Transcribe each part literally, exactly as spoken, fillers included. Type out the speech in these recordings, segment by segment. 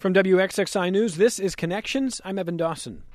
From W X X I News, this is Connections. I'm Evan Dawson.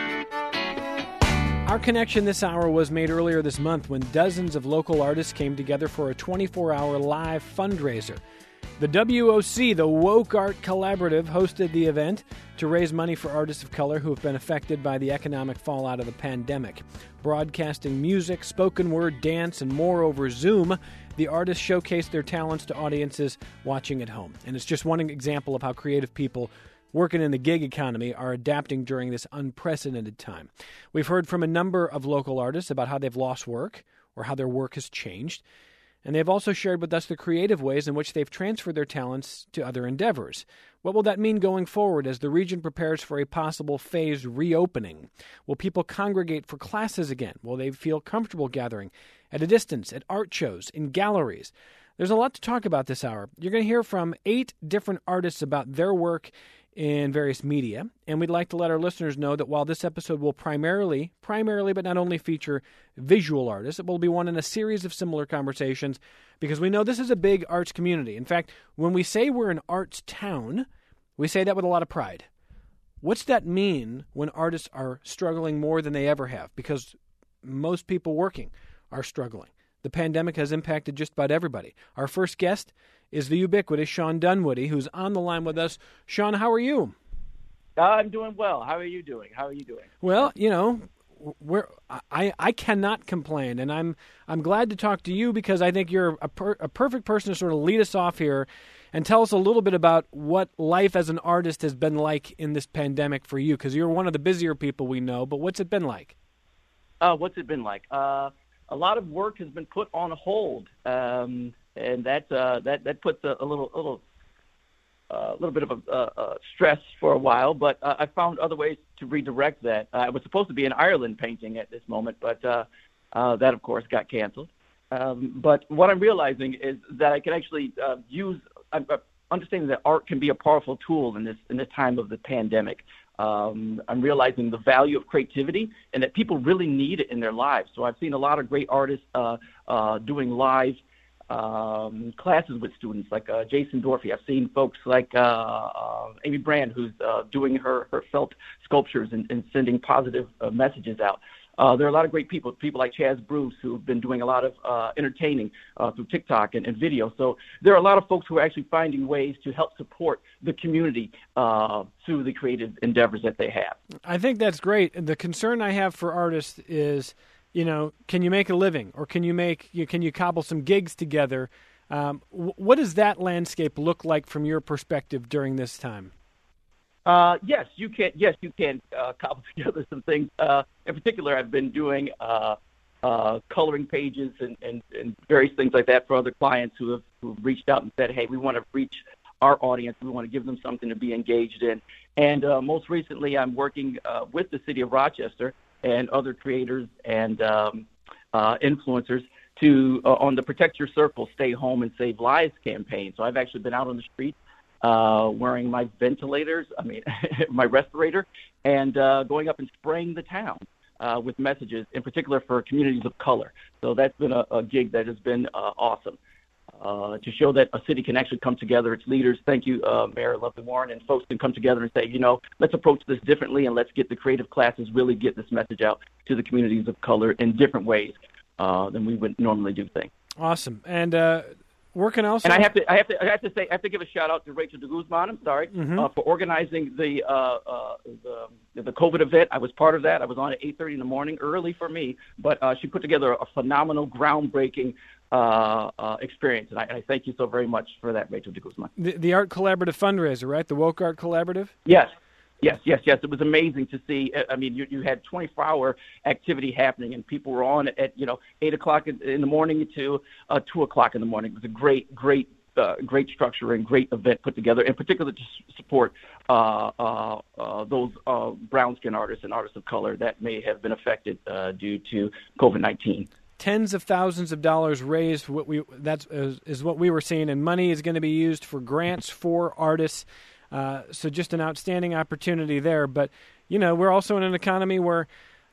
Our connection this hour was made earlier this month when dozens of local artists came together for a twenty-four hour live fundraiser. The W O C, the Woke Art Collaborative, hosted the event to raise money for artists of color who have been affected by the economic fallout of the pandemic. Broadcasting music, spoken word, dance, and more over Zoom, the artists showcased their talents to audiences watching at home. And it's just one example of how creative people working in the gig economy are adapting during this unprecedented time. We've heard from a number of local artists about how they've lost work or how their work has changed. And they've also shared with us the creative ways in which they've transferred their talents to other endeavors. What will that mean going forward as the region prepares for a possible phased reopening? Will people congregate for classes again? Will they feel comfortable gathering at a distance, at art shows, in galleries? There's a lot to talk about this hour. You're going to hear from eight different artists about their work in various media, and we'd like to let our listeners know that while this episode will primarily, primarily but not only feature visual artists, it will be one in a series of similar conversations because we know this is a big arts community. In fact, when we say we're an arts town, we say that with a lot of pride. What's that mean when artists are struggling more than they ever have? Because most people working are struggling. The pandemic has impacted just about everybody. Our first guest is the ubiquitous Sean Dunwoody, who's on the line with us. Sean, how are you? Uh, I'm doing well. How are you doing? How are you doing? Well, you know, we're I, I cannot complain, and I'm I'm glad to talk to you because I think you're a, per, a perfect person to sort of lead us off here and tell us a little bit about what life as an artist has been like in this pandemic for you, because you're one of the busier people we know, but what's it been like? Uh, what's it been like? Uh, a lot of work has been put on hold. Um And that uh, that that puts a, a little a little uh, little bit of a, uh, uh, stress for a while, but uh, I found other ways to redirect that. Uh, I was supposed to be in Ireland painting at this moment, but uh, uh, that of course got canceled. Um, but what I'm realizing is that I can actually uh, use I'm uh, understanding that art can be a powerful tool in this in this time of the pandemic. Um, I'm realizing the value of creativity and that people really need it in their lives. So I've seen a lot of great artists uh, uh, doing live um, classes with students like uh, Jason Dorfey. I've seen folks like uh, uh, Amy Brand, who's uh, doing her, her felt sculptures and, and sending positive uh, messages out. Uh, there are a lot of great people, people like Chaz Bruce, who've been doing a lot of uh, entertaining uh, through TikTok and, and video. So there are a lot of folks who are actually finding ways to help support the community uh, through the creative endeavors that they have. I think that's great. The concern I have for artists is, you know, can you make a living, or can you make, you, can you cobble some gigs together? Um, what does that landscape look like from your perspective during this time? Uh, yes, you can. Yes, you can uh, cobble together some things. Uh, in particular, I've been doing uh, uh, coloring pages and, and, and various things like that for other clients who have who've reached out and said, "Hey, we want to reach our audience. We want to give them something to be engaged in." And uh, most recently, I'm working uh, with the city of Rochester and other creators and um, uh, influencers to uh, on the Protect Your Circle, Stay Home and Save Lives campaign. So I've actually been out on the street. Uh, wearing my ventilators, I mean, my respirator, and uh, going up and spraying the town uh, with messages, in particular for communities of color. So that's been a, a gig that has been uh, awesome uh, to show that a city can actually come together. Its leaders, thank you, uh, Mayor Lovely Warren, and folks can come together and say, you know, let's approach this differently and let's get the creative classes really get this message out to the communities of color in different ways uh, than we would normally do things. Awesome. And uh working also, and I have to, I have to, I have to say, I have to give a shout out to Rachel de Guzman. I'm sorry mm-hmm. uh, for organizing the, uh, uh, the the COVID event. I was part of that. I was on at eight thirty in the morning, early for me, but uh, she put together a phenomenal, groundbreaking uh, uh, experience, and I, I thank you so very much for that, Rachel de Guzman. The, the Art Collaborative fundraiser, right? The Woke Art Collaborative. Yes. Yes, yes, yes. It was amazing to see. I mean, you, you had twenty-four hour activity happening, and people were on at, you know, eight o'clock in, in the morning to uh, two o'clock in the morning. It was a great, great, uh, great structure and great event put together, in particular to support uh, uh, uh, those uh, brown skin artists and artists of color that may have been affected uh, due to COVID nineteen. Tens of thousands of dollars raised. What we that's is, is what we were seeing, and money is going to be used for grants for artists. Uh, so just an outstanding opportunity there. But, you know, we're also in an economy where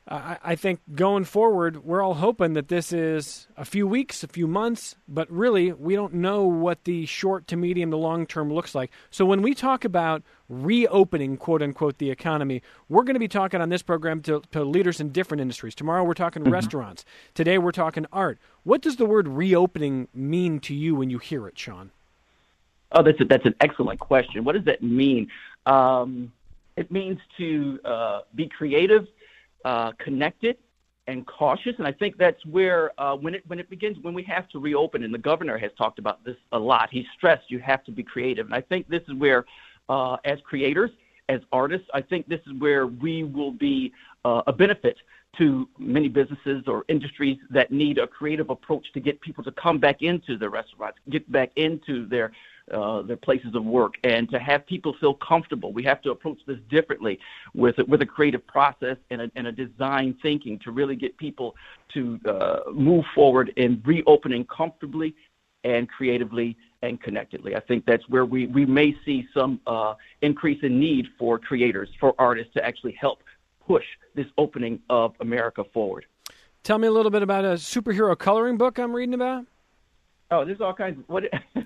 I, I think going forward, we're all hoping that this is a few weeks, a few months, but really we don't know what the short to medium to long term looks like. So when we talk about reopening, quote unquote, the economy, we're going to be talking on this program to, to leaders in different industries. Tomorrow we're talking mm-hmm. restaurants. Today we're talking art. What does the word reopening mean to you when you hear it, Sean? Oh, that's a, that's an excellent question. What does that mean? Um, it means to uh, be creative, uh, connected, and cautious. And I think that's where uh, when it when it begins, when we have to reopen, and the governor has talked about this a lot. He stressed you have to be creative. And I think this is where, uh, as creators, as artists, I think this is where we will be uh, a benefit to many businesses or industries that need a creative approach to get people to come back into their restaurants, get back into their uh, their places of work, and to have people feel comfortable. We have to approach this differently with a, with a creative process and a, and a design thinking to really get people to uh, move forward in reopening comfortably and creatively and connectedly. I think that's where we, we may see some uh, increase in need for creators, for artists to actually help push this opening of America forward. Tell me a little bit about a superhero coloring book I'm reading about. Oh, there's all kinds of what.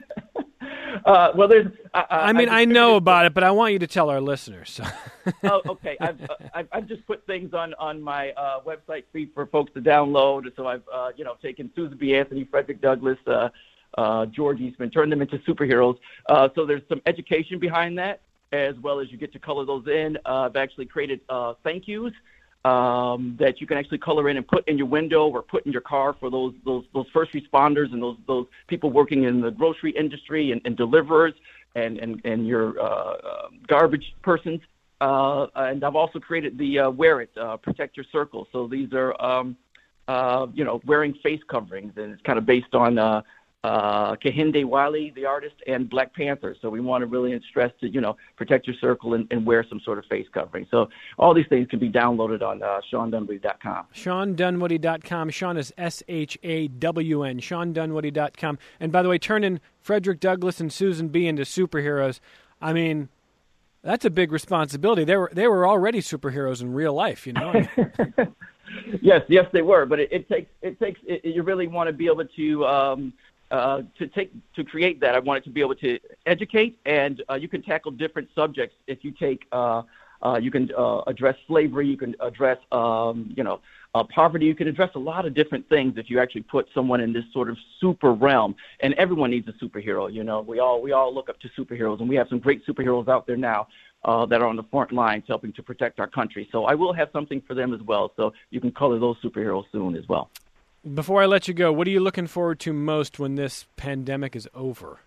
uh, well, there's. Uh, I mean, I, I know about it, but I want you to tell our listeners. So. Oh, okay. I've, uh, I've I've just put things on on my uh, website feed for folks to download. So I've uh, you know taken Susan B. Anthony, Frederick Douglass, uh, uh, George Eastman, turned them into superheroes. Uh, so there's some education behind that, as well as you get to color those in. Uh, I've actually created uh, thank yous um, that you can actually color in and put in your window or put in your car for those those those first responders and those those people working in the grocery industry and, and deliverers and and and your uh, uh, garbage persons. Uh, and I've also created the uh, Wear It, uh, Protect Your Circle. So these are um, uh, you know wearing face coverings, and it's kind of based on. Uh, Uh, Kehinde Wiley, the artist, and Black Panther. So we want to really stress to, you know, protect your circle and, and wear some sort of face covering. So all these things can be downloaded on uh, Sean Dunwoody dot com. Sean Dunwoody dot com. Sean is S H A W N. Sean Dunwoody dot com. And by the way, turning Frederick Douglass and Susan B. into superheroes, I mean, that's a big responsibility. They were they were already superheroes in real life, you know. yes, yes, they were. But it, it takes it takes it, you really want to be able to. Um, Uh, to take to create that, I wanted to be able to educate, and uh, you can tackle different subjects. If you take, uh, uh, you can uh, address slavery, you can address, um, you know, uh, poverty. You can address a lot of different things if you actually put someone in this sort of super realm. And everyone needs a superhero. You know, we all we all look up to superheroes, and we have some great superheroes out there now uh, that are on the front lines helping to protect our country. So I will have something for them as well. So you can color those superheroes soon as well. Before I let you go, what are you looking forward to most when this pandemic is over?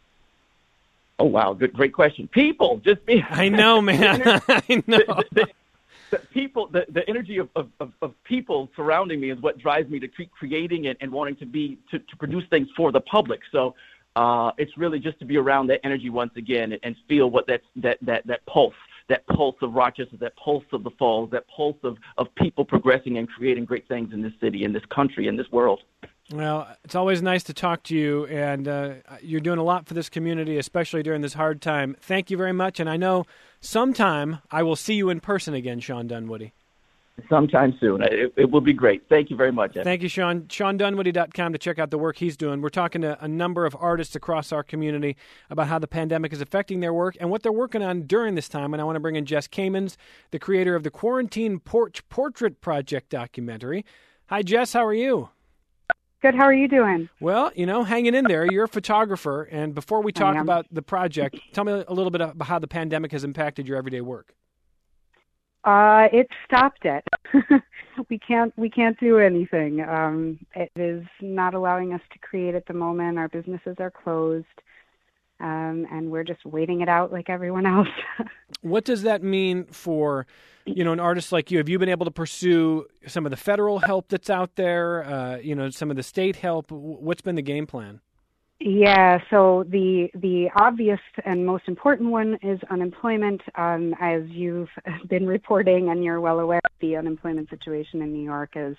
Oh, wow. Good, great question. People, just be. I know, man. I know. The, the, the people, the, the energy of, of, of people surrounding me is what drives me to keep creating and, and wanting to be to, to produce things for the public. So uh, it's really just to be around that energy once again and, and feel what that's, that that that pulse. That pulse of Rochester, that pulse of the Falls, that pulse of, of people progressing and creating great things in this city, in this country, in this world. Well, it's always nice to talk to you, and uh, you're doing a lot for this community, especially during this hard time. Thank you very much, and I know sometime I will see you in person again, Sean Dunwoody. Sometime soon. It, it will be great. Thank you very much, Ed. Thank you, Sean. Sean Dunwoody dot com to check out the work he's doing. We're talking to a number of artists across our community about how the pandemic is affecting their work and what they're working on during this time. And I want to bring in Jess Kamens, the creator of the Quarantine Porch Portrait Project documentary. Hi, Jess. How are you? Good. How are you doing? Well, you know, hanging in there. You're a photographer. And before we talk about the project, tell me a little bit about how the pandemic has impacted your everyday work. Uh, it stopped it. we can't we can't do anything. Um, it is not allowing us to create at the moment. Our businesses are closed, um, and we're just waiting it out like everyone else. What does that mean for, you know, an artist like you? Have you been able to pursue some of the federal help that's out there? Uh, you know, some of the state help. What's been the game plan? Yeah, so the the obvious and most important one is unemployment. Um, as you've been reporting and you're well aware, the unemployment situation in New York is.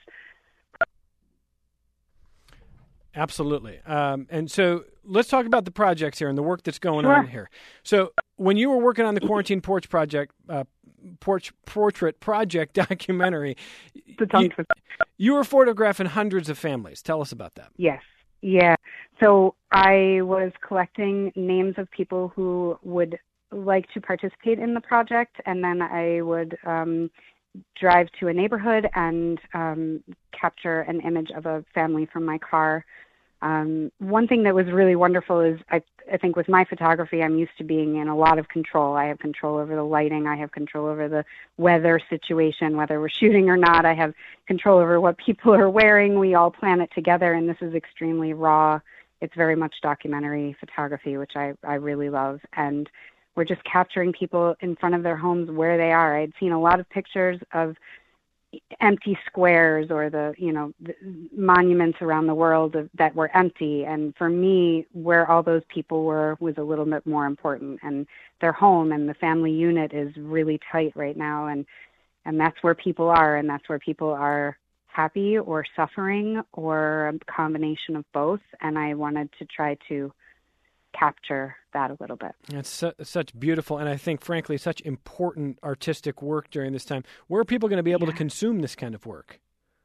Absolutely. Um, and so let's talk about the projects here and the work that's going Sure. on here. So when you were working on the Quarantine Porch Project uh, porch, portrait project documentary. The tongue you, twister. You were photographing hundreds of families. Tell us about that. Yes. Yeah. So I was collecting names of people who would like to participate in the project, and then I would um, drive to a neighborhood and um, capture an image of a family from my car. Um, one thing that was really wonderful is I, I think with my photography, I'm used to being in a lot of control. I have control over the lighting. I have control over the weather situation, whether we're shooting or not. I have control over what people are wearing. We all plan it together, and this is extremely raw. It's very much documentary photography, which I, I really love. And we're just capturing people in front of their homes where they are. I'd seen a lot of pictures of empty squares or the, you know, the monuments around the world of, that were empty. And for me, where all those people were was a little bit more important. And their home and the family unit is really tight right now. And, and that's where people are. And that's where people are happy or suffering or a combination of both. And I wanted to try to capture that a little bit. It's su- such beautiful, and I think, frankly, such important artistic work during this time. Where are people going to be able yeah. to consume this kind of work?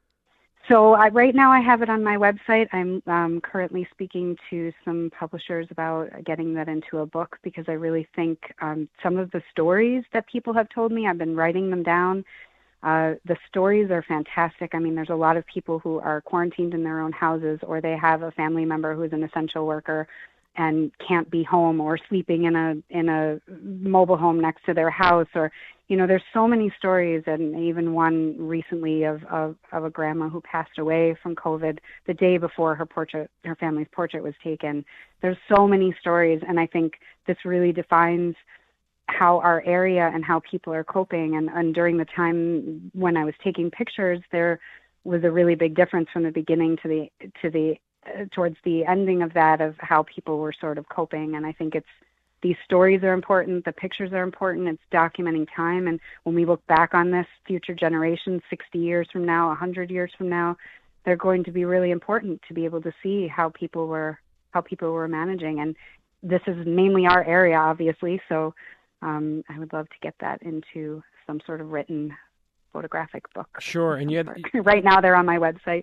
So I, right now I have it on my website. I'm um, currently speaking to some publishers about getting that into a book because I really think um, some of the stories that people have told me, I've been writing them down. Uh, the stories are fantastic. I mean, there's a lot of people who are quarantined in their own houses, or they have a family member who's an essential worker and can't be home, or sleeping in a in a mobile home next to their house, or, you know, there's so many stories, and even one recently of, of, of a grandma who passed away from COVID the day before her portrait, her family's portrait was taken. There's so many stories, and I think this really defines how our area and how people are coping. And, and during the time when I was taking pictures, there was a really big difference from the beginning to the to the towards the ending of that, of how people were sort of coping. And I think it's, these stories are important, the pictures are important, it's documenting time. And when we look back on this, future generations, sixty years from now, one hundred years from now, they're going to be really important to be able to see how people were, how people were managing. And this is mainly our area, obviously. So um, I would love to get that into some sort of written photographic book. Sure. And yet, right now they're on my website.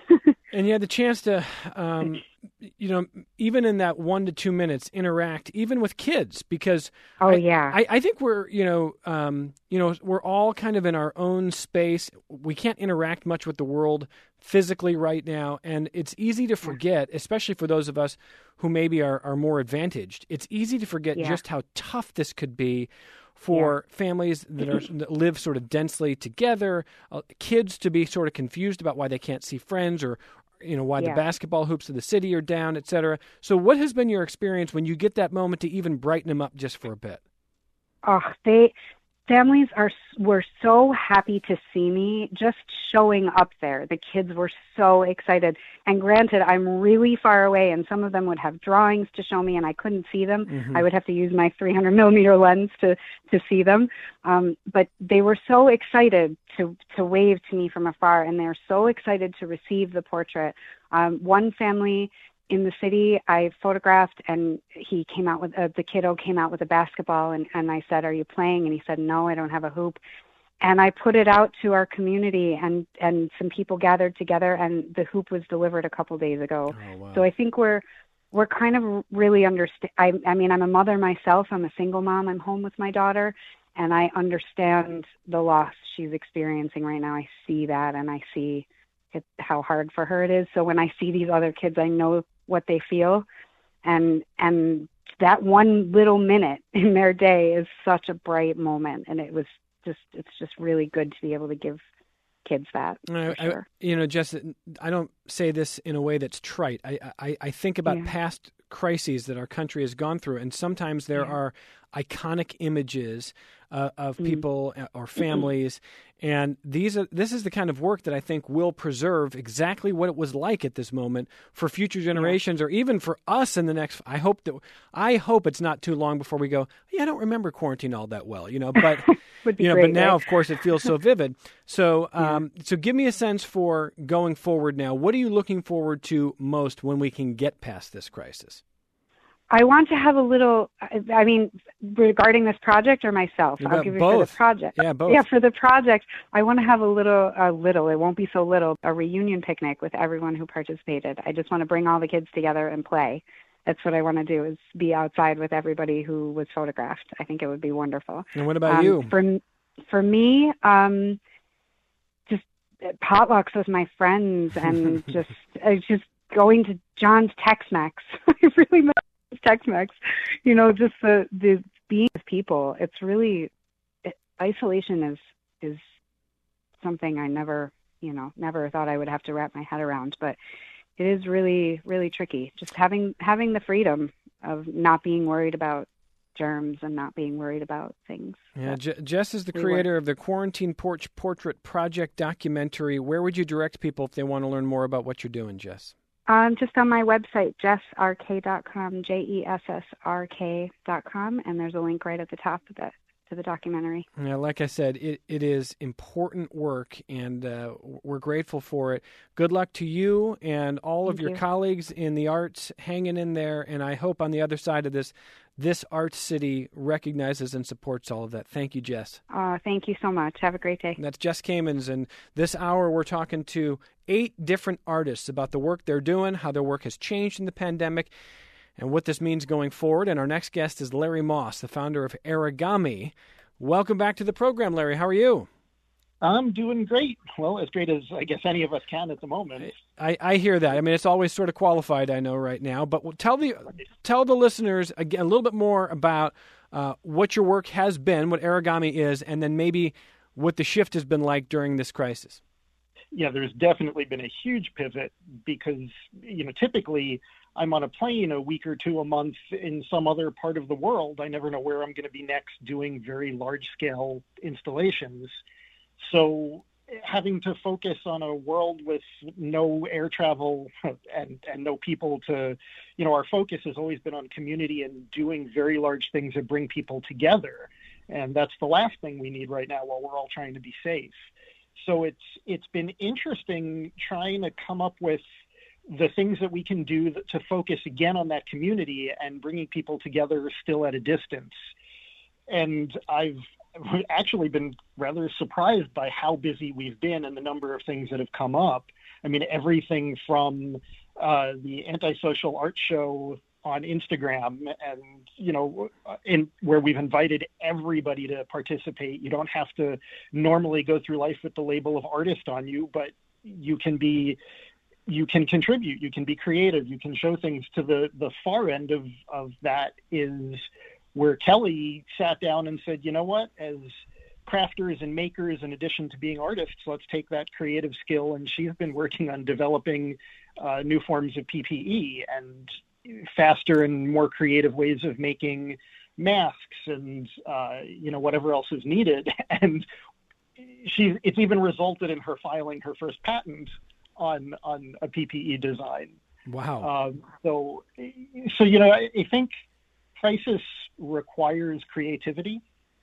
And you had the chance to, um, you know, even in that one to two minutes, interact even with kids, because oh I, yeah, I, I think we're, you know, um, you know, we're all kind of in our own space. We can't interact much with the world physically right now, and it's easy to forget, yeah. especially for those of us who maybe are, are more advantaged. It's easy to forget yeah. just how tough this could be for yeah. families that are that live sort of densely together, uh, kids to be sort of confused about why they can't see friends, or, you know, why yeah. the basketball hoops of the city are down, et cetera. So what has been your experience when you get that moment to even brighten them up just for a bit? Oh, they families are were so happy to see me just showing up there. The kids were so excited. And granted, I'm really far away, and some of them would have drawings to show me, and I couldn't see them. Mm-hmm. I would have to use my three hundred millimeter lens to, to see them. Um, but they were so excited to, to wave to me from afar, and they're so excited to receive the portrait. Um, one family in the city I photographed, and he came out with, uh, the kiddo came out with a basketball, and, and I said, "Are you playing?" And he said, "No, I don't have a hoop." And I put it out to our community, and, and some people gathered together, and the hoop was delivered a couple days ago. Oh, wow. So I think we're, we're kind of really understand. I, I mean, I'm a mother myself. I'm a single mom. I'm home with my daughter, and I understand the loss she's experiencing right now. I see that, and I see it, how hard for her it is. So when I see these other kids, I know what they feel, and and that one little minute in their day is such a bright moment, and it was just it's just really good to be able to give kids that. I, sure. I, you know, Jess, I don't say this in a way that's trite. I I, I think about yeah. past crises that our country has gone through, and sometimes there yeah. are iconic images uh, of mm. people or families, and these are this is the kind of work that I think will preserve exactly what it was like at this moment for future generations, yeah. or even for us in the next. I hope that I hope it's not too long before we go, yeah, I don't remember quarantine all that well, you know. But you know, great, but now, right? of course, it feels so vivid. So, um, yeah. so give me a sense for going forward now. What are you looking forward to most when we can get past this crisis? I want to have a little, I mean, regarding this project or myself? You I'll got give you both. for the project. Yeah, both. Yeah, for the project, I want to have a little, a little, it won't be so little, a reunion picnic with everyone who participated. I just want to bring all the kids together and play. That's what I want to do, is be outside with everybody who was photographed. I think it would be wonderful. And what about um, you? For, for me, um, just potlucks with my friends and just, uh, just going to John's Tex-Mex. I really miss Tex-Mex, you know, just the, the being with people. It's really, it, isolation is, is something I never, you know, never thought I would have to wrap my head around, but it is really, really tricky. Just having, having the freedom of not being worried about germs and not being worried about things. Yeah, Je- Jess is the creator of the Quarantine Porch Portrait Project documentary. Where would you direct people if they want to learn more about what you're doing, Jess? Um, just on my website, jess r k dot com, J E S S R K dot com, and there's a link right at the top of the, to the documentary. Yeah, like I said, it, it is important work, and uh, we're grateful for it. Good luck to you and all of Thank your you. colleagues in the arts hanging in there, and I hope on the other side of this, this Arts City recognizes and supports all of that. Thank you, Jess. Uh, thank you so much. Have a great day. And that's Jess Kamens, and this hour we're talking to eight different artists about the work they're doing, how their work has changed in the pandemic, and what this means going forward. And our next guest is Larry Moss, the founder of Arigami. Welcome back to the program, Larry. How are you? I'm doing great. Well, as great as I guess any of us can at the moment. I, I hear that. I mean, it's always sort of qualified, I know, right now. But tell the tell the listeners again a little bit more about uh, what your work has been, what Arigami is, and then maybe what the shift has been like during this crisis. Yeah, there's definitely been a huge pivot because, you know, typically I'm on a plane a week or two a month in some other part of the world. I never know where I'm going to be next doing very large-scale installations. So having to focus on a world with no air travel and, and no people to, you know, our focus has always been on community and doing very large things that bring people together. And that's the last thing we need right now while we're all trying to be safe. So it's it's been interesting trying to come up with the things that we can do to focus again on that community and bringing people together still at a distance. And I've actually been rather surprised by how busy we've been and the number of things that have come up. I mean, everything from uh, the Antisocial Art Show on Instagram and, you know, in where we've invited everybody to participate. You don't have to normally go through life with the label of artist on you, but you can be, you can contribute, you can be creative, you can show things. To the, the far end of, of that is where Kelly sat down and said, you know what, as crafters and makers, in addition to being artists, let's take that creative skill. And she's been working on developing uh, new forms of P P E and faster and more creative ways of making masks and, uh, you know, whatever else is needed. And she, it's even resulted in her filing her first patent on, on a P P E design. Wow. Um, so, so, you know, I, I think crisis requires creativity,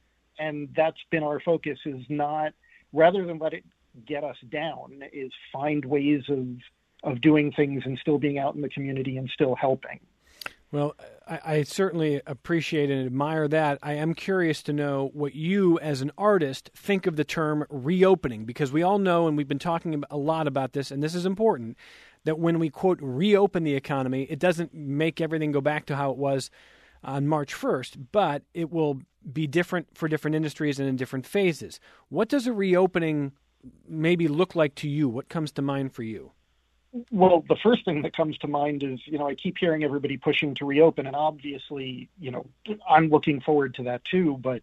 and that's been our focus, is not, rather than let it get us down, is find ways of of doing things and still being out in the community and still helping. Well, I, I certainly appreciate and admire that. I am curious to know what you, as an artist, think of the term reopening, because we all know, and we've been talking a lot about this, and this is important, that when we, quote, reopen the economy, it doesn't make everything go back to how it was on March first, but it will be different for different industries and in different phases. What does a reopening maybe look like to you? What comes to mind for you? Well, the first thing that comes to mind is, you know, I keep hearing everybody pushing to reopen, and obviously, you know, I'm looking forward to that too, but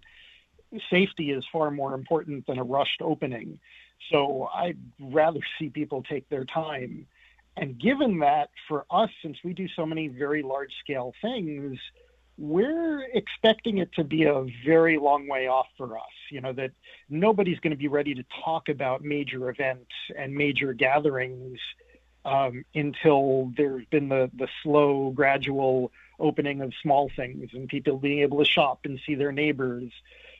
safety is far more important than a rushed opening. So I'd rather see people take their time. And given that, for us, since we do so many very large-scale things, we're expecting it to be a very long way off for us, you know, that nobody's going to be ready to talk about major events and major gatherings um, until there's been the, the slow, gradual opening of small things and people being able to shop and see their neighbors.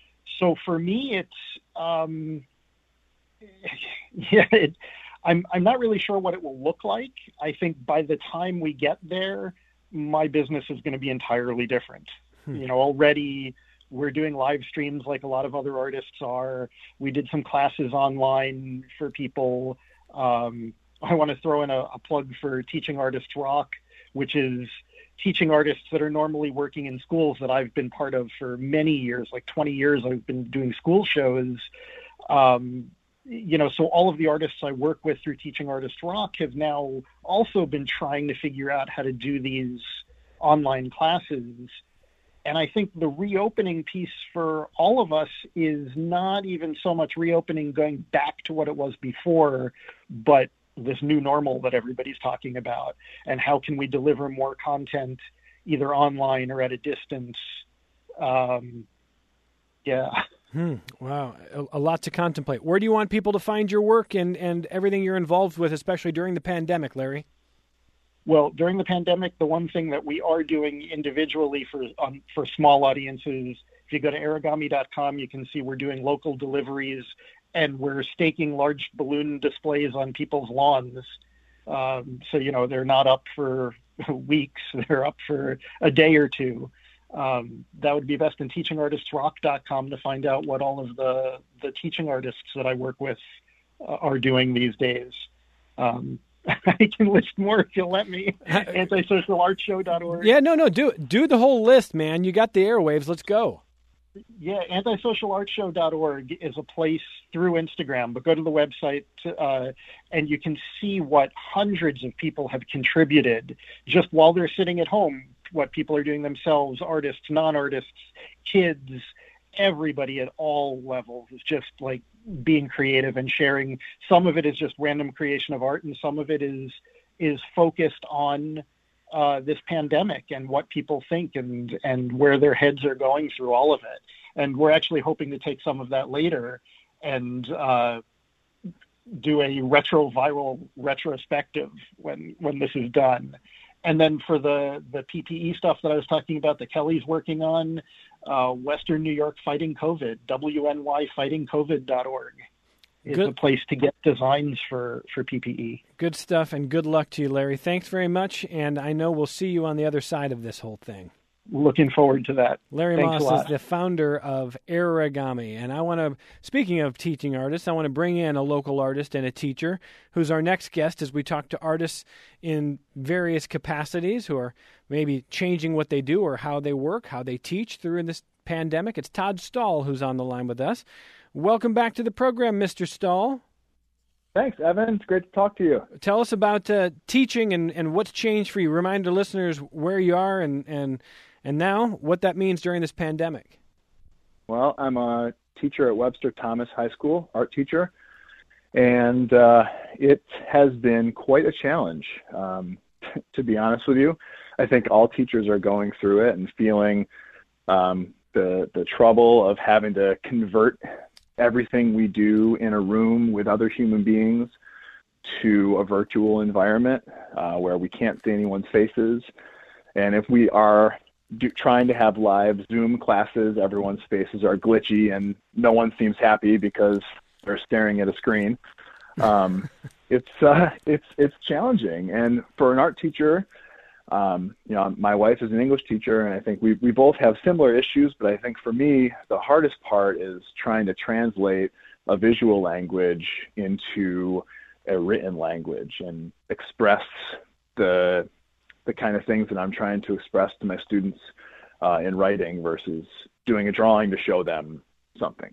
So for me, it's, um, yeah, it, I'm, I'm not really sure what it will look like. I think by the time we get there, my business is going to be entirely different. Hmm. You know, already we're doing live streams like a lot of other artists are. We did some classes online for people. Um, I want to throw in a, a plug for Teaching Artists Rock, which is teaching artists that are normally working in schools that I've been part of for many years, like twenty years. I've been doing school shows. Um, you know, so all of the artists I work with through Teaching Artists Rock have now also been trying to figure out how to do these online classes. And I think the reopening piece for all of us is not even so much reopening going back to what it was before, but this new normal that everybody's talking about, and how can we deliver more content either online or at a distance. Um, yeah. Hmm. Wow. A, a lot to contemplate. Where do you want people to find your work and, and everything you're involved with, especially during the pandemic, Larry? Well, during the pandemic, the one thing that we are doing individually for um, for small audiences, if you go to aragami dot com, you can see we're doing local deliveries, and we're staking large balloon displays on people's lawns. Um, so, you know, they're not up for weeks, they're up for a day or two. Um, that would be best in teaching artists rock dot com to find out what all of the, the teaching artists that I work with uh, are doing these days. Um, I can list more if you'll let me. antisocial art show dot org. Yeah, no, no, do do the whole list, man. You got the airwaves. Let's go. Yeah, antisocial art show dot org is a place through Instagram, but go to the website uh, and you can see what hundreds of people have contributed just while they're sitting at home, what people are doing themselves, artists, non-artists, kids, everybody at all levels is just like being creative and sharing. Some of it is just random creation of art, and some of it is is focused on uh, this pandemic and what people think and and where their heads are going through all of it. And we're actually hoping to take some of that later and uh, do a retroviral retrospective when when this is done. And then for the, the P P E stuff that I was talking about that Kelly's working on, uh, Western New York Fighting COVID, W N Y fighting covid dot org is good. A place to get designs for, for P P E. Good stuff, and good luck to you, Larry. Thanks very much, and I know we'll see you on the other side of this whole thing. Looking forward to that. Larry Thanks Moss is the founder of Aragami. And I want to, speaking of teaching artists, I want to bring in a local artist and a teacher who's our next guest as we talk to artists in various capacities who are maybe changing what they do or how they work, how they teach through this pandemic. It's Todd Stahl who's on the line with us. Welcome back to the program, Mister Stahl. Thanks, Evan. It's great to talk to you. Tell us about uh, teaching and, and what's changed for you. Remind the listeners where you are and, and And now, what that means during this pandemic. Well, I'm a teacher at Webster Thomas High School, art teacher, and uh, it has been quite a challenge, um, to be honest with you. I think all teachers are going through it and feeling um, the the trouble of having to convert everything we do in a room with other human beings to a virtual environment uh, where we can't see anyone's faces. And if we are Do, trying to have live Zoom classes, everyone's faces are glitchy and no one seems happy because they're staring at a screen. Um, it's uh, it's it's challenging, and for an art teacher, um, you know, my wife is an English teacher, and I think we we both have similar issues. But I think for me, the hardest part is trying to translate a visual language into a written language and express the the kind of things that I'm trying to express to my students uh, in writing versus doing a drawing to show them something.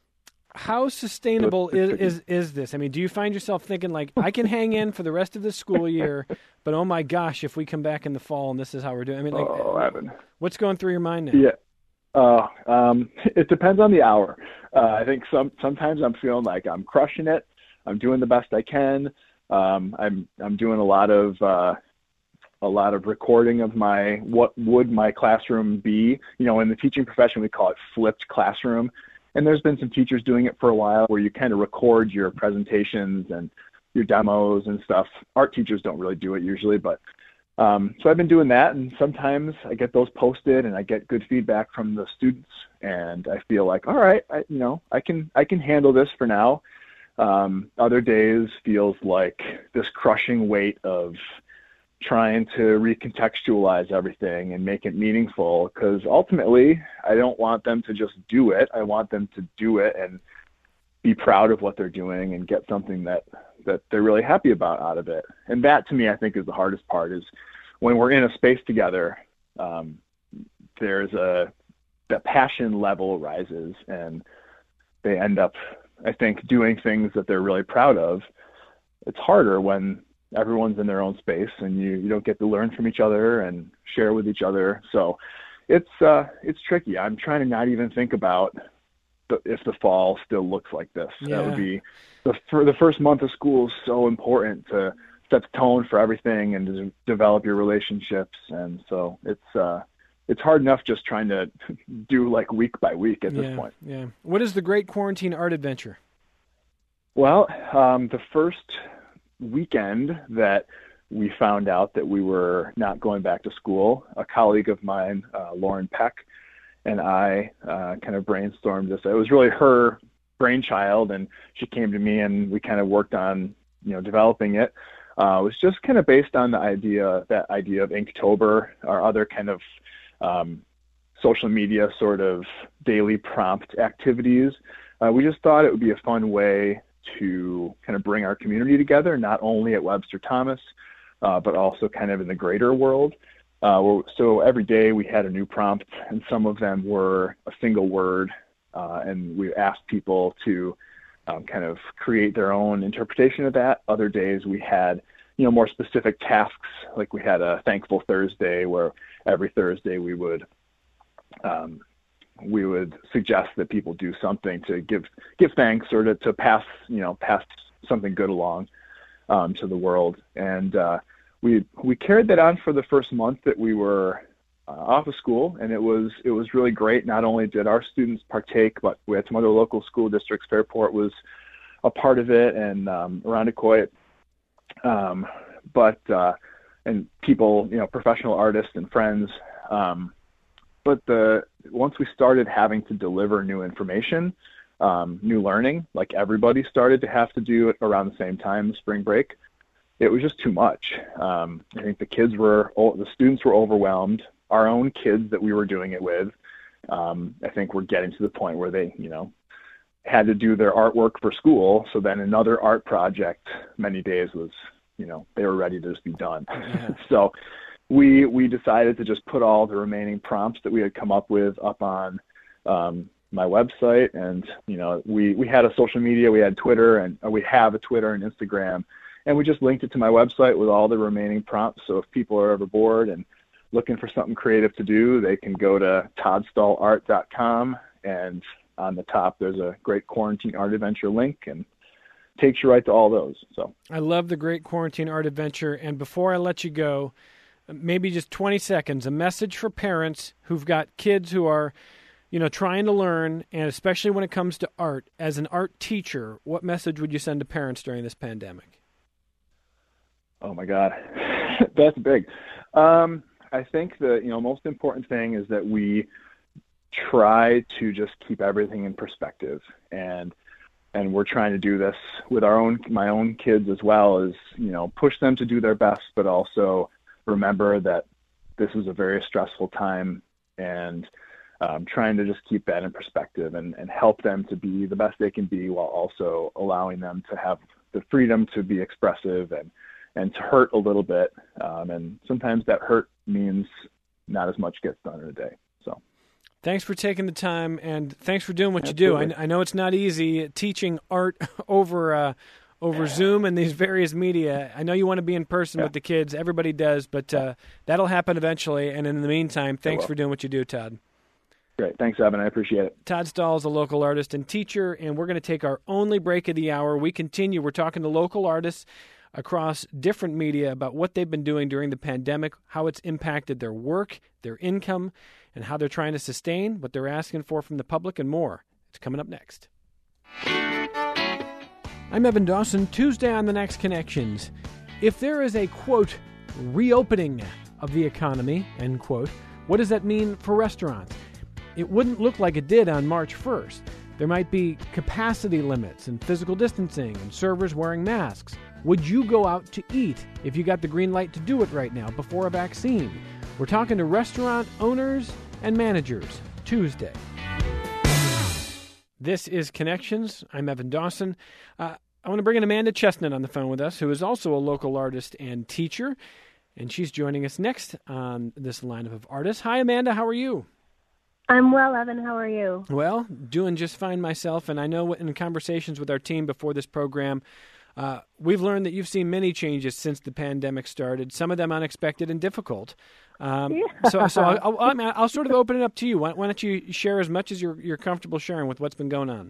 How sustainable is, is is this? I mean, do you find yourself thinking like, I can hang in for the rest of the school year, but oh my gosh, if we come back in the fall and this is how we're doing? I mean, like, oh, Evan. What's going through your mind now? Yeah. Uh, um, it depends on the hour. Uh, I think some sometimes I'm feeling like I'm crushing it. I'm doing the best I can. Um, I'm I'm doing a lot of uh, a lot of recording of my, what would my classroom be? You know, in the teaching profession, we call it flipped classroom. And there's been some teachers doing it for a while where you kind of record your presentations and your demos and stuff. Art teachers don't really do it usually, but um, so I've been doing that. And sometimes I get those posted and I get good feedback from the students, and I feel like, all right, I, you know, I can, I can handle this for now. Um, other days feels like this crushing weight of trying to recontextualize everything and make it meaningful, because ultimately I don't want them to just do it. I want them to do it and be proud of what they're doing and get something that, that they're really happy about out of it. And that, to me, I think is the hardest part, is when we're in a space together, um, there's a, the passion level rises and they end up, I think, doing things that they're really proud of. It's harder when everyone's in their own space and you, you don't get to learn from each other and share with each other. So it's, uh, it's tricky. I'm trying to not even think about the, if the fall still looks like this. Yeah. That would be the, for the first month of school is so important to set the tone for everything and to develop your relationships. And so it's, uh, it's hard enough just trying to do like week by week at yeah, this point. Yeah. What is the Great Quarantine Art Adventure? Well, um, the first weekend that we found out that we were not going back to school, a colleague of mine, uh, Lauren Peck, and I uh, kind of brainstormed this. It was really her brainchild, and she came to me and we kind of worked on, you know, developing it. Uh, it was just kind of based on the idea, that idea of Inktober or other kind of um, social media sort of daily prompt activities. Uh, we just thought it would be a fun way to kind of bring our community together, not only at Webster Thomas, uh, but also kind of in the greater world. Uh, so every day we had a new prompt, and some of them were a single word, uh, and we asked people to um, kind of create their own interpretation of that. Other days we had, you know, more specific tasks, like we had a Thankful Thursday, where every Thursday we would um, we would suggest that people do something to give give thanks or to, to pass, you know, pass something good along um, to the world. And uh, we we carried that on for the first month that we were uh, off of school, and it was it was really great. Not only did our students partake, but we had some other local school districts. Fairport was a part of it, and um, Irondequoit, um, but uh, and people, you know, professional artists and friends. Um, But the once we started having to deliver new information, um, new learning, like everybody started to have to do it around the same time, spring break, it was just too much. Um, I think the kids were, the students were overwhelmed. Our own kids that we were doing it with, um, I think were getting to the point where they, you know, had to do their artwork for school. So then another art project many days was, you know, they were ready to just be done. Yeah. So we we decided to just put all the remaining prompts that we had come up with up on um, my website. And, you know, we, we had a social media, we had Twitter, and we have a Twitter and Instagram. And we just linked it to my website with all the remaining prompts. So if people are ever bored and looking for something creative to do, they can go to todd stahl art dot com, and on the top there's a Great Quarantine Art Adventure link, and takes you right to all those. So I love the Great Quarantine Art Adventure. And before I let you go, maybe just twenty seconds, a message for parents who've got kids who are, you know, trying to learn, and especially when it comes to art. As an art teacher, what message would you send to parents during this pandemic? Oh my God, that's big. Um, I think the, you know, most important thing is that we try to just keep everything in perspective, and and we're trying to do this with our own, my own kids as well, as, you know, push them to do their best, but also remember that this is a very stressful time, and um, trying to just keep that in perspective and, and help them to be the best they can be, while also allowing them to have the freedom to be expressive and, and to hurt a little bit. Um, and sometimes that hurt means not as much gets done in a day. So thanks for taking the time, and thanks for doing what Absolutely. you do. I, I know it's not easy teaching art over uh, over Zoom and these various media. I know you want to be in person yeah. with the kids. Everybody does, but uh, that'll happen eventually. And in the meantime, thanks for doing what you do, Todd. Great. Thanks, Evan. I appreciate it. Todd Stahl is a local artist and teacher, and we're going to take our only break of the hour. We continue. We're talking to local artists across different media about what they've been doing during the pandemic, how it's impacted their work, their income, and how they're trying to sustain what they're asking for from the public, and more. It's coming up next. I'm Evan Dawson. Tuesday on The Next Connections. If there is a, quote, reopening of the economy, end quote, what does that mean for restaurants? It wouldn't look like it did on March first. There might be capacity limits and physical distancing and servers wearing masks. Would you go out to eat if you got the green light to do it right now before a vaccine? We're talking to restaurant owners and managers Tuesday. This is Connections. I'm Evan Dawson. Uh, I want to bring in Amanda Chestnut on the phone with us, who is also a local artist and teacher, and she's joining us next on this lineup of artists. Hi, Amanda. How are you? I'm well, Evan. How are you? Well, doing just fine myself, and I know in conversations with our team before this program, uh, we've learned that you've seen many changes since the pandemic started, some of them unexpected and difficult. Um, yeah. So, so I'll, I'll, I'll sort of open it up to you. Why, why don't you share as much as you're, you're comfortable sharing with what's been going on?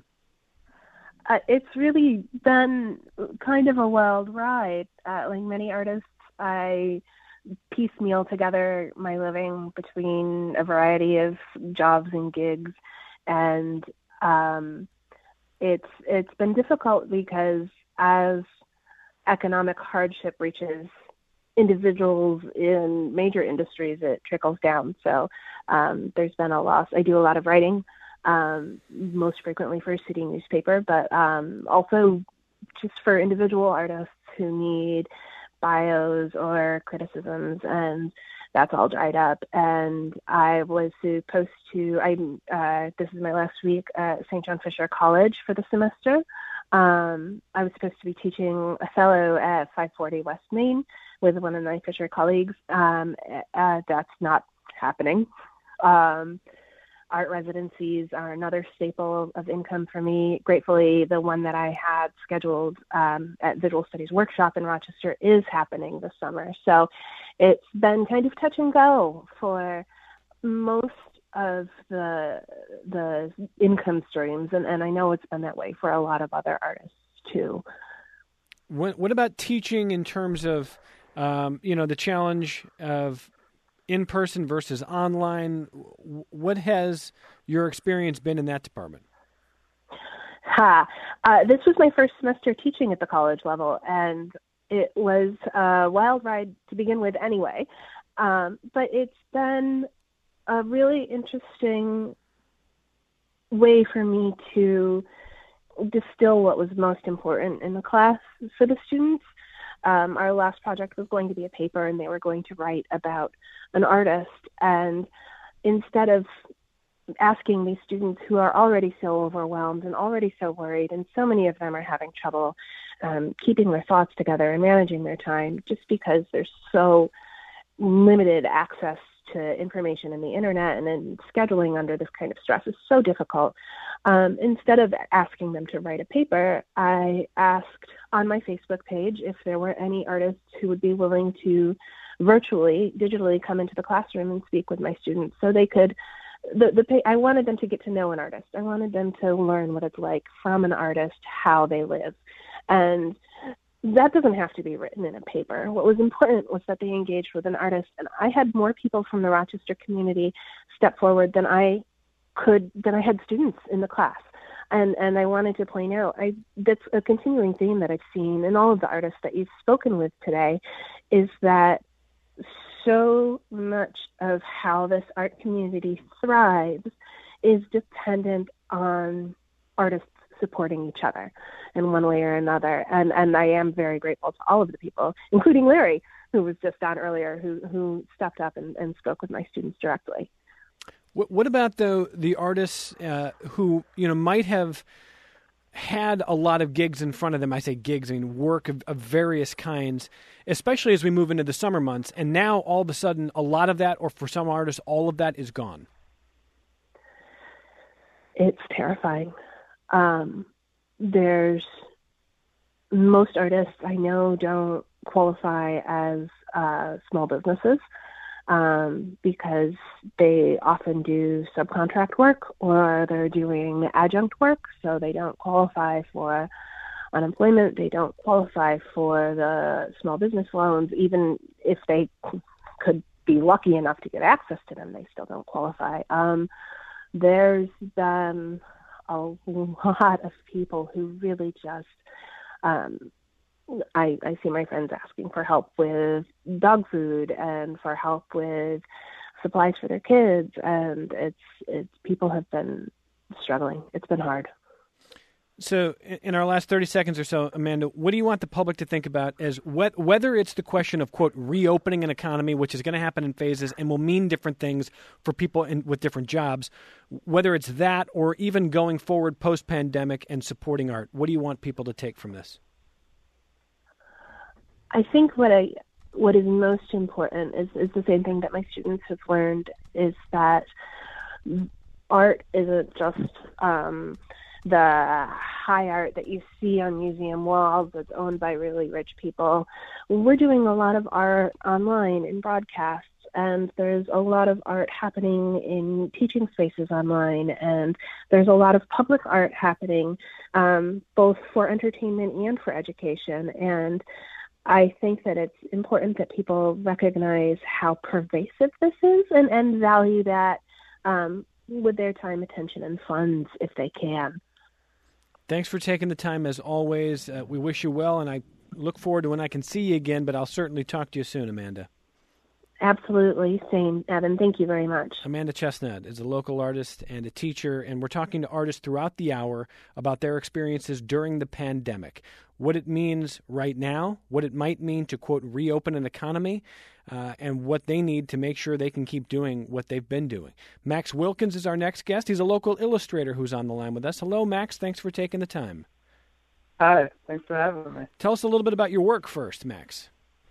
Uh, it's really been kind of a wild ride. Uh, like many artists, I piecemeal together my living between a variety of jobs and gigs, and um, it's it's been difficult because as economic hardship reaches individuals in major industries, it trickles down. So um, there's been a loss. I do a lot of writing, um, most frequently for a city newspaper, but um, also just for individual artists who need bios or criticisms, and that's all dried up. And I was supposed to, I'm, uh, this is my last week at Saint John Fisher College for the semester. Um, I was supposed to be teaching Othello at five forty West Main with one of my Fisher colleagues. Um, uh, that's not happening. Um, art residencies are another staple of income for me. Gratefully, the one that I had scheduled um, at Visual Studies Workshop in Rochester is happening this summer. So it's been kind of touch and go for most of the the income streams, and, and I know it's been that way for a lot of other artists too. What, what about teaching in terms of, um, you know, the challenge of in-person versus online? What has your experience been in that department? Ha! Uh, this was my first semester teaching at the college level, and it was a wild ride to begin with anyway. Um, but it's been a really interesting way for me to distill what was most important in the class for the students. Um, our last project was going to be a paper, and they were going to write about an artist. And instead of asking these students who are already so overwhelmed and already so worried, and so many of them are having trouble um, keeping their thoughts together and managing their time just because there's so limited access to information in the internet, and then scheduling under this kind of stress is so difficult. Um, instead of asking them to write a paper, I asked on my Facebook page if there were any artists who would be willing to virtually, digitally come into the classroom and speak with my students so they could, the, the I wanted them to get to know an artist. I wanted them to learn what it's like from an artist, how they live. And that doesn't have to be written in a paper. What was important was that they engaged with an artist, and I had more people from the Rochester community step forward than I could, than I had students in the class. And and I wanted to point out, I that's a continuing theme that I've seen in all of the artists that you've spoken with today, is that so much of how this art community thrives is dependent on artists supporting each other in one way or another. And and I am very grateful to all of the people, including Larry, who was just on earlier, who who stepped up and, and spoke with my students directly. What, what about the the artists uh, who, you know, might have had a lot of gigs in front of them? I say gigs, I mean work of, of various kinds, especially as we move into the summer months. And now all of a sudden, a lot of that, or for some artists, all of that is gone. It's terrifying. Um, there's most artists I know don't qualify as uh, small businesses um, because they often do subcontract work, or they're doing adjunct work, so they don't qualify for unemployment. They don't qualify for the small business loans. Even if they could be lucky enough to get access to them, they still don't qualify. Um, there's been a lot of people who really just, um, I, I see my friends asking for help with dog food and for help with supplies for their kids, and it's it's people have been struggling. It's been hard. So in our last thirty seconds or so, Amanda, what do you want the public to think about as what, whether it's the question of, quote, reopening an economy, which is going to happen in phases and will mean different things for people in, with different jobs, whether it's that or even going forward post-pandemic and supporting art? What do you want people to take from this? I think what I what is most important is, is the same thing that my students have learned, is that art isn't just um, the high art that you see on museum walls that's owned by really rich people. We're doing a lot of art online in broadcasts, and there's a lot of art happening in teaching spaces online, and there's a lot of public art happening um, both for entertainment and for education. And I think that it's important that people recognize how pervasive this is and, and value that um, with their time, attention, and funds if they can. Thanks for taking the time, as always. Uh, we wish you well, and I look forward to when I can see you again, but I'll certainly talk to you soon, Amanda. Absolutely. Same, Evan. Thank you very much. Amanda Chestnut is a local artist and a teacher, and we're talking to artists throughout the hour about their experiences during the pandemic, what it means right now, what it might mean to, quote, reopen an economy, uh, and what they need to make sure they can keep doing what they've been doing. Max Wilkins is our next guest. He's a local illustrator who's on the line with us. Hello, Max. Thanks for taking the time. Hi. Thanks for having me. Tell us a little bit about your work first, Max.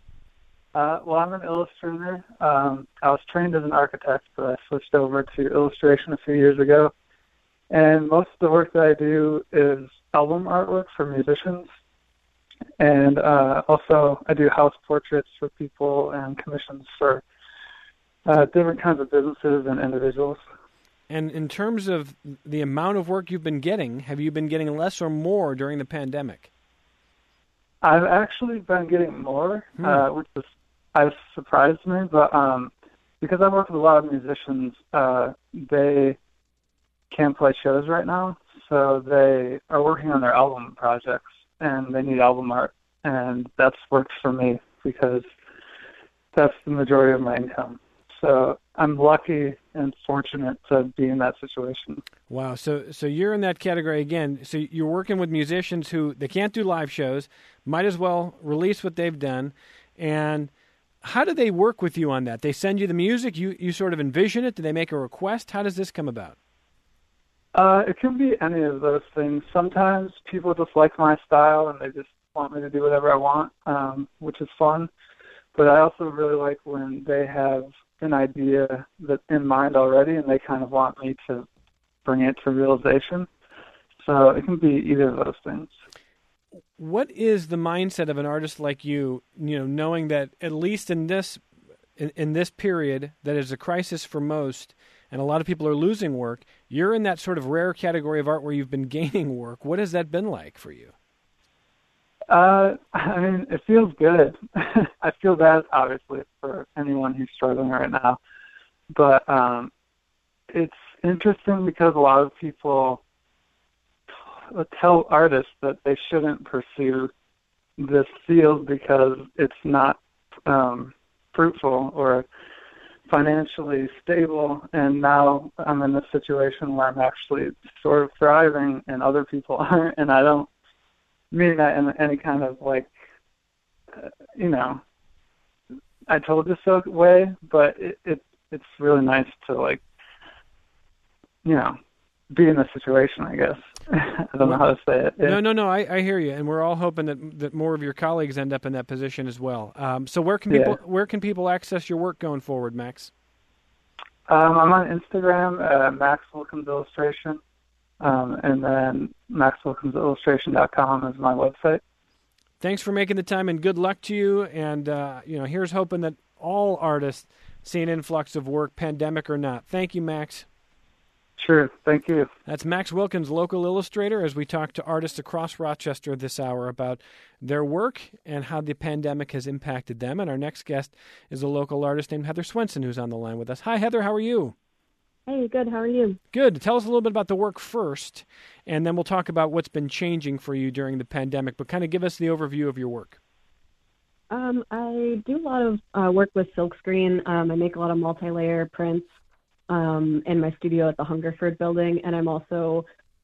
Uh, well, I'm an illustrator. Um, I was trained as an architect, but I switched over to illustration a few years ago. And most of the work that I do is album artwork for musicians. And uh, also I do house portraits for people and commissions for uh, different kinds of businesses and individuals. And in terms of the amount of work you've been getting, have you been getting less or more during the pandemic? I've actually been getting more, hmm. uh, which is has surprised me. But um, because I work with a lot of musicians, uh, they can't play shows right now, so they are working on their album projects, and they need album art, and that's worked for me because that's the majority of my income. So I'm lucky and fortunate to be in that situation. Wow. So so you're in that category again. So you're working with musicians who they can't do live shows, might as well release what they've done. And how do they work with you on that? They send you the music, you, you sort of envision it. Do they make a request? How does this come about? Uh, it can be any of those things. Sometimes people just like my style and they just want me to do whatever I want, um, which is fun. But I also really like when they have an idea that in mind already and they kind of want me to bring it to realization. So it can be either of those things. What is the mindset of an artist like you, you know, knowing that at least in this in, in this period that is a crisis for most and a lot of people are losing work, you're in that sort of rare category of art where you've been gaining work. What has that been like for you? Uh, I mean, it feels good. I feel bad, obviously, for anyone who's struggling right now. But um, it's interesting because a lot of people tell artists that they shouldn't pursue this field because it's not um, fruitful or financially stable. And now I'm in this situation where I'm actually sort of thriving and other people aren't. And I don't mean that in any kind of like, uh, you know, I told you so way, but it, it it's really nice to like, you know, be in this situation, I guess. I don't know how to say it. Yeah. No, no, no, I, I hear you, and we're all hoping that that more of your colleagues end up in that position as well. Um, so where can people yeah. where can people access your work going forward, Max? Um, I'm on Instagram, uh, Max Wilkins Illustration, um, and then max wilkins illustration dot com is my website. Thanks for making the time, and good luck to you. And uh, you know, here's hoping that all artists see an influx of work, pandemic or not. Thank you, Max. Sure. Thank you. That's Max Wilkins, local illustrator, as we talk to artists across Rochester this hour about their work and how the pandemic has impacted them. And our next guest is a local artist named Heather Swenson, who's on the line with us. Hi, Heather. How are you? Hey, good. How are you? Good. Tell us a little bit about the work first, and then we'll talk about what's been changing for you during the pandemic. But kind of give us the overview of your work. Um, I do a lot of uh, work with silkscreen. Um, I make a lot of multi-layer prints. Um, in my studio at the Hungerford building, and I'm also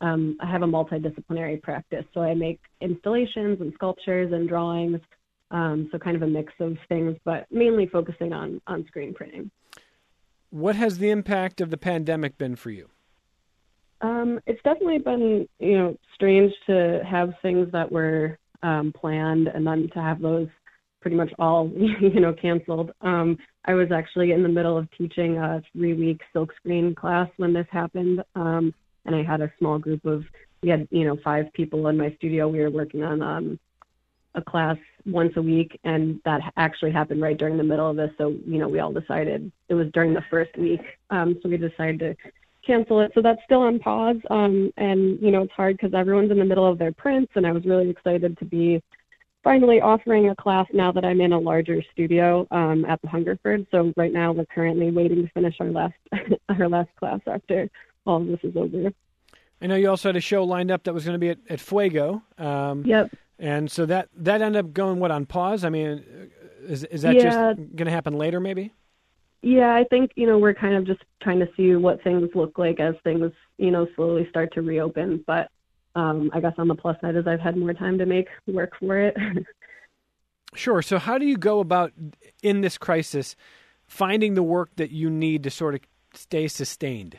um, I have a multidisciplinary practice. So I make installations and sculptures and drawings. Um, so kind of a mix of things, but mainly focusing on, on screen printing. What has the impact of the pandemic been for you? Um, it's definitely been, you know, strange to have things that were um, planned and then to have those pretty much all, you know, canceled. Um, I was actually in the middle of teaching a three-week silkscreen class when this happened, um, and I had a small group of, we had, you know, five people in my studio. We were working on um, a class once a week, and that actually happened right during the middle of this. So, you know, we all decided, it was during the first week, um, so we decided to cancel it. So that's still on pause, um, and, you know, it's hard because everyone's in the middle of their prints, and I was really excited to be finally offering a class now that I'm in a larger studio um, at the Hungerford. So right now we're currently waiting to finish our last our last class after all of this is over. I know you also had a show lined up that was going to be at, at Fuego. Um, yep. And so that, that ended up going, what, on pause? I mean, is is that yeah. just going to happen later maybe? Yeah, I think, you know, we're kind of just trying to see what things look like as things, you know, slowly start to reopen. But Um, I guess on the plus side is I've had more time to make work for it. Sure. So how do you go about, in this crisis, finding the work that you need to sort of stay sustained?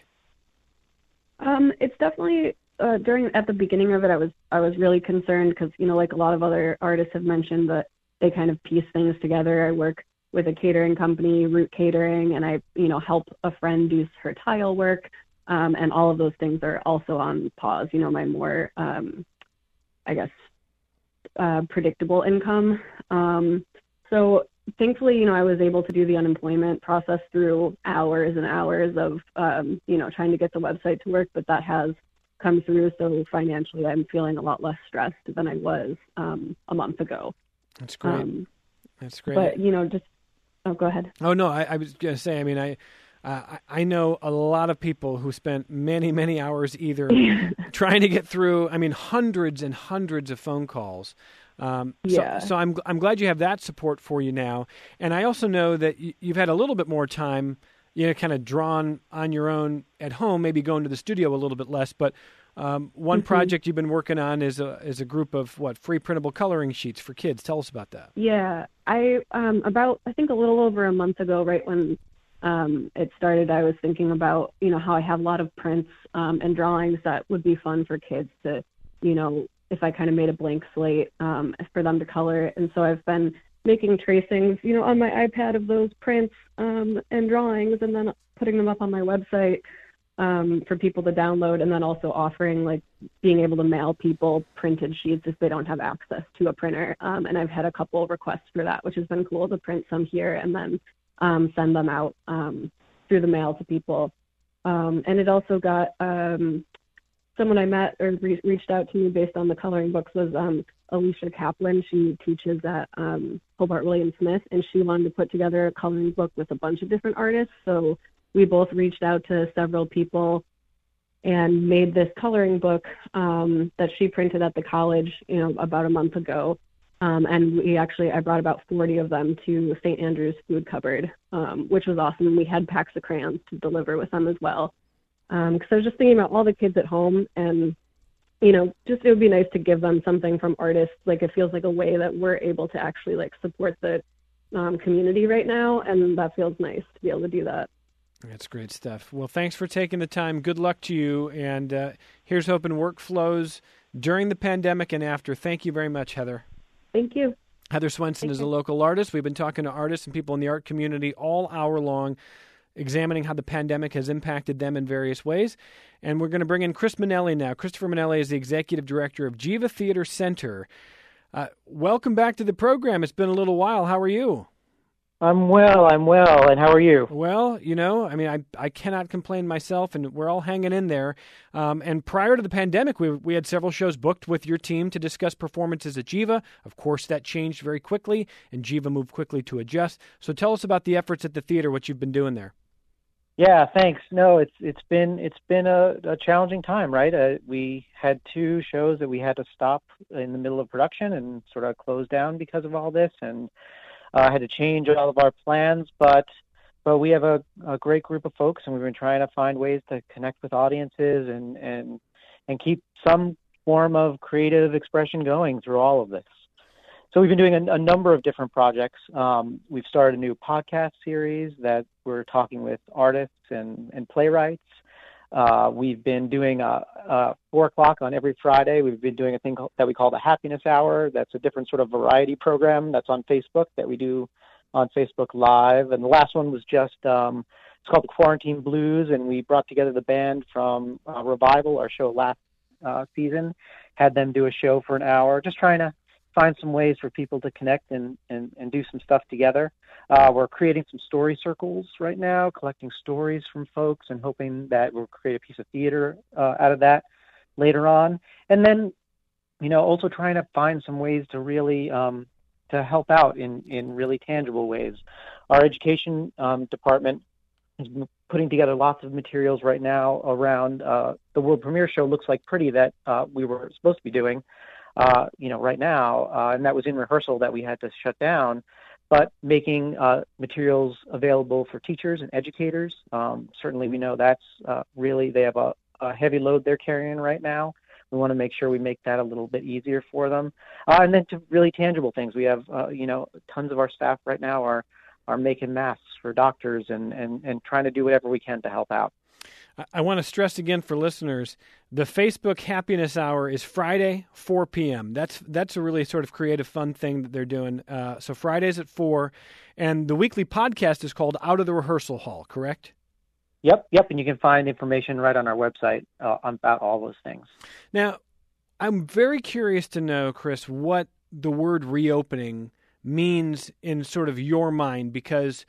Um, it's definitely, uh, during, at the beginning of it, I was, I was really concerned because, you know, like a lot of other artists have mentioned that they kind of piece things together. I work with a catering company, Root Catering, and I, you know, help a friend do her tile work. Um, and all of those things are also on pause, you know, my more, um, I guess, uh, predictable income. Um, so thankfully, you know, I was able to do the unemployment process through hours and hours of, um, you know, trying to get the website to work, but that has come through. So financially, I'm feeling a lot less stressed than I was um, a month ago. That's great. Um, That's great. But, you know, just, oh, go ahead. Oh, no, I, I was going to say, I mean, I, Uh, I know a lot of people who spent many, many hours either trying to get through, I mean, hundreds and hundreds of phone calls. Um, yeah. So, so I'm I'm glad you have that support for you now. And I also know that you, you've had a little bit more time, you know, kind of drawn on your own at home, maybe going to the studio a little bit less. But um, one mm-hmm. project you've been working on is a is a group of, what, free printable coloring sheets for kids. Tell us about that. Yeah. I um, about, I think a little over a month ago, right when Um, it started, I was thinking about, you know, how I have a lot of prints um, and drawings that would be fun for kids to, you know, if I kind of made a blank slate um, for them to color. And so I've been making tracings, you know, on my iPad of those prints um, and drawings and then putting them up on my website um, for people to download, and then also offering, like, being able to mail people printed sheets if they don't have access to a printer. Um, and I've had a couple of requests for that, which has been cool, to print some here and then Um, send them out um, through the mail to people. Um, and it also got um, someone I met or re- reached out to me based on the coloring books was um, Alicia Kaplan. She teaches at um, Hobart William Smith, and she wanted to put together a coloring book with a bunch of different artists. So we both reached out to several people and made this coloring book um, that she printed at the college, you know, about a month ago. Um, and we actually, I brought about forty of them to Saint Andrew's Food Cupboard, um, which was awesome. And we had packs of crayons to deliver with them as well. Because um, I was just thinking about all the kids at home, and, you know, just it would be nice to give them something from artists. Like, it feels like a way that we're able to actually, like, support the um, community right now. And that feels nice to be able to do that. That's great stuff. Well, thanks for taking the time. Good luck to you. And uh, here's hoping work flows during the pandemic and after. Thank you very much, Heather. Thank you. Heather Swenson Thank is you. a local artist. We've been talking to artists and people in the art community all hour long, examining how the pandemic has impacted them in various ways. And we're going to bring in Chris Manelli now. Christopher Manelli is the executive director of Jiva Theater Center. Uh, welcome back to the program. It's been a little while. How are you? I'm well, I'm well, and how are you? Well, you know, I mean, I I cannot complain myself, and we're all hanging in there. Um, and prior to the pandemic, we we had several shows booked with your team to discuss performances at Jiva. Of course, that changed very quickly, and Jiva moved quickly to adjust. So tell us about the efforts at the theater, what you've been doing there. Yeah, thanks. No, it's it's been it's been a, a challenging time, right? Uh, we had two shows that we had to stop in the middle of production and sort of close down because of all this, and I uh, had to change all of our plans, but but we have a, a great group of folks, and we've been trying to find ways to connect with audiences and, and and keep some form of creative expression going through all of this. So we've been doing a, a number of different projects. Um, we've started a new podcast series that we're talking with artists and, and playwrights. Uh, we've been doing a, a four o'clock on every Friday. We've been doing a thing that we call the Happiness Hour. That's a different sort of variety program that's on Facebook that we do on Facebook Live. And the last one was just, um, it's called the Quarantine Blues, and we brought together the band from uh, Revival, our show last uh, season, had them do a show for an hour, just trying to find some ways for people to connect and, and, and do some stuff together. Uh, we're creating some story circles right now, collecting stories from folks and hoping that we'll create a piece of theater uh, out of that later on. And then, you know, also trying to find some ways to really um, to help out in, in really tangible ways. Our education um, department is putting together lots of materials right now around uh, the world premiere show Looks Like Pretty that uh, we were supposed to be doing. Uh, you know, right now, uh, and that was in rehearsal that we had to shut down, but making uh, materials available for teachers and educators. Um, certainly we know that's uh, really, they have a, a heavy load they're carrying right now. We want to make sure we make that a little bit easier for them. Uh, and then to really tangible things. We have, uh, you know, tons of our staff right now are are making masks for doctors and, and, and trying to do whatever we can to help out. I want to stress again for listeners, the Facebook Happiness Hour is Friday, four p.m. That's that's a really sort of creative, fun thing that they're doing. Uh, so Fridays at four, and the weekly podcast is called Out of the Rehearsal Hall, correct? Yep, yep, and you can find information right on our website uh, about all those things. Now, I'm very curious to know, Chris, what the word reopening means in sort of your mind, because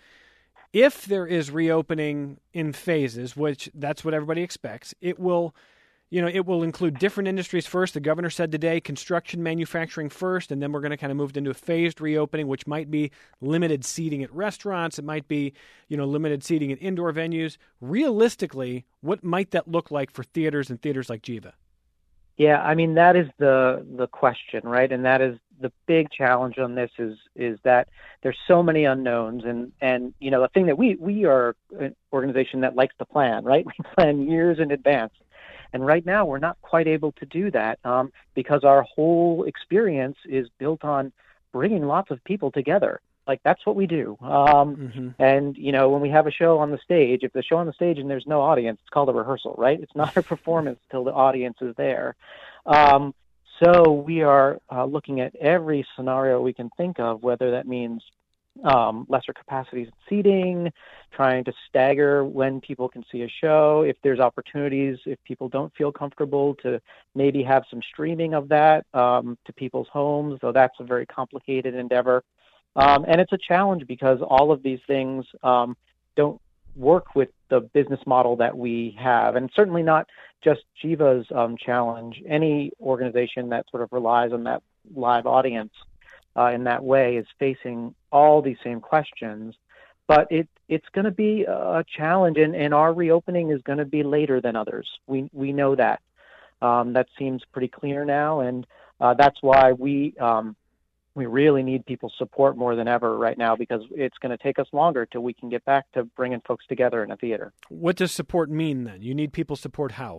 if there is reopening in phases, which that's what everybody expects, it will, you know, it will include different industries first. The governor said today, construction, manufacturing first, and then we're going to kind of move into a phased reopening, which might be limited seating at restaurants. It might be, you know, limited seating at indoor venues. Realistically, what might that look like for theaters and theaters like Jiva? Yeah, I mean, that is the the question, right? And that is the big challenge on this is is that there's so many unknowns, and and you know the thing that we we are an organization that likes to plan, right? We plan years in advance, and right now we're not quite able to do that um, because our whole experience is built on bringing lots of people together. Like that's what we do. Um, mm-hmm. And you know when we have a show on the stage, if the show on the stage and there's no audience, it's called a rehearsal, right? It's not a performance till the audience is there. Um, So we are uh, looking at every scenario we can think of, whether that means um, lesser capacities in seating, trying to stagger when people can see a show, if there's opportunities, if people don't feel comfortable, to maybe have some streaming of that um, to people's homes, though that's a very complicated endeavor. Um, and it's a challenge because all of these things um, don't work with the business model that we have, and certainly not just Jiva's um, challenge. Any organization that sort of relies on that live audience uh, in that way is facing all these same questions, but it it's going to be a challenge, and, and our reopening is going to be later than others. We we know that. Um, that seems pretty clear now, and uh, that's why we um, we really need people's support more than ever right now, because it's going to take us longer till we can get back to bringing folks together in a theater. What does support mean then? You need people's support how?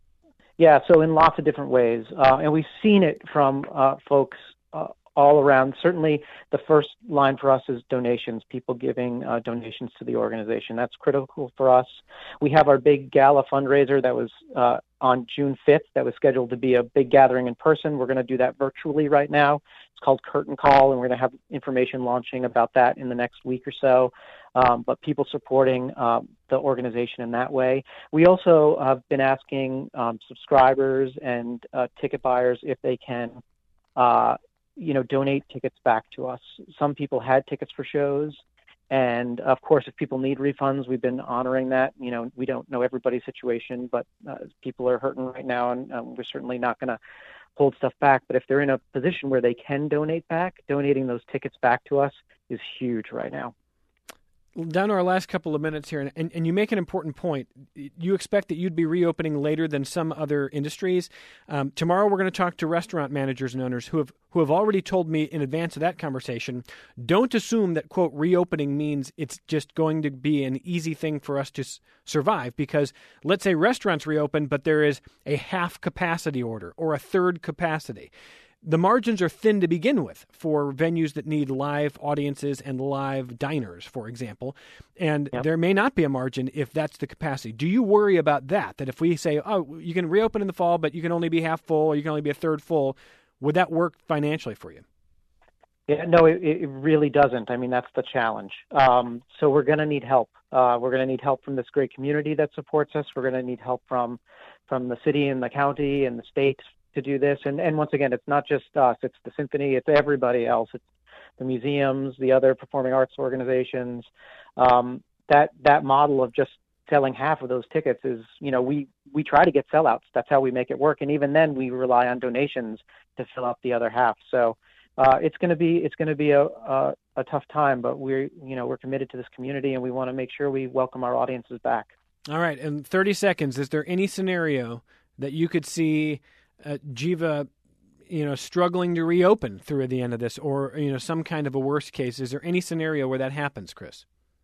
Yeah, so in lots of different ways. Uh, and we've seen it from uh, folks uh, all around. Certainly the first line for us is donations, people giving uh, donations to the organization. That's critical for us. We have our big gala fundraiser that was uh, on June fifth that was scheduled to be a big gathering in person. We're going to do that virtually right now. It's called Curtain Call, and we're going to have information launching about that in the next week or so. Um, but people supporting um, the organization in that way. We also have been asking um, subscribers and uh, ticket buyers if they can, uh, you know, donate tickets back to us. Some people had tickets for shows, and of course, if people need refunds, we've been honoring that. You know, we don't know everybody's situation, but uh, people are hurting right now, and um, we're certainly not going to hold stuff back. But if they're in a position where they can donate back, donating those tickets back to us is huge right now. down to our last couple of minutes here, and, and you make an important point. You expect that you'd be reopening later than some other industries. Um, tomorrow we're going to talk to restaurant managers and owners who have who have already told me in advance of that conversation, don't assume that, quote, reopening means it's just going to be an easy thing for us to s- survive, because let's say restaurants reopen, but there is a half capacity order or a third capacity. The margins are thin to begin with for venues that need live audiences and live diners, for example. And yep. there may not be a margin if that's the capacity. Do you worry about that? That if we say, oh, you can reopen in the fall, but you can only be half full or you can only be a third full, would that work financially for you? Yeah, no, it, it really doesn't. I mean, that's the challenge. Um, so we're going to need help. Uh, we're going to need help from this great community that supports us. We're going to need help from from the city and the county and the state to do this. And, and once again, it's not just us, it's the symphony, it's everybody else. It's the museums, the other performing arts organizations. Um, that that model of just selling half of those tickets is, you know, we, we try to get sellouts. That's how we make it work. And even then we rely on donations to fill up the other half. So uh, it's going to be, it's going to be a, a, a tough time, but we're, you know, we're committed to this community and we want to make sure we welcome our audiences back. All right. In thirty seconds, is there any scenario that you could see Uh, Jiva, you know, struggling to reopen through the end of this, or, you know, some kind of a worst case? Is there any scenario where that happens, Chris?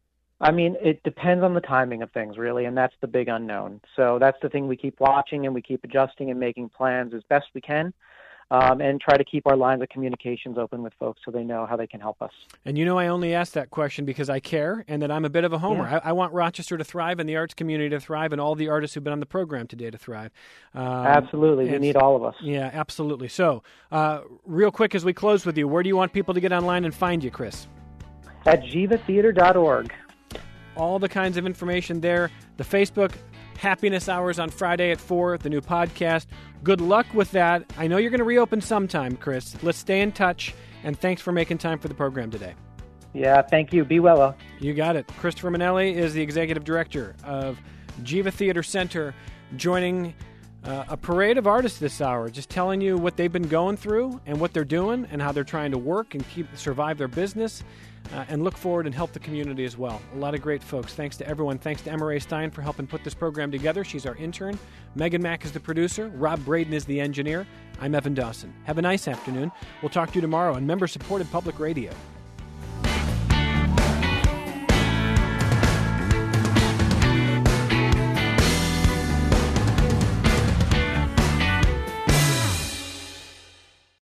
I mean, it depends on the timing of things, really, and that's the big unknown. So that's the thing we keep watching, and we keep adjusting and making plans as best we can, um, and try to keep our lines of communications open with folks so they know how they can help us. And you know, I only ask that question because I care and that I'm a bit of a homer. Yeah. I, I want Rochester to thrive and the arts community to thrive and all the artists who've been on the program today to thrive. Um, absolutely. We need all of us. Yeah, absolutely. So, uh, real quick as we close with you, where do you want people to get online and find you, Chris? At jiva theater dot org. All the kinds of information there. The Facebook Happiness Hours on Friday at four, the new podcast. Good luck with that. I know you're going to reopen sometime, Chris. Let's stay in touch, and thanks for making time for the program today. Yeah, thank you. Be well. You got it. Christopher Manelli is the executive director of Jiva Theater Center, joining uh, a parade of artists this hour, just telling you what they've been going through and what they're doing and how they're trying to work and keep survive their business. Uh, and look forward and help the community as well. A lot of great folks. Thanks to everyone. Thanks to Emma Ray Stein for helping put this program together. She's our intern. Megan Mack is the producer. Rob Braden is the engineer. I'm Evan Dawson. Have a nice afternoon. We'll talk to you tomorrow on member-supported public radio.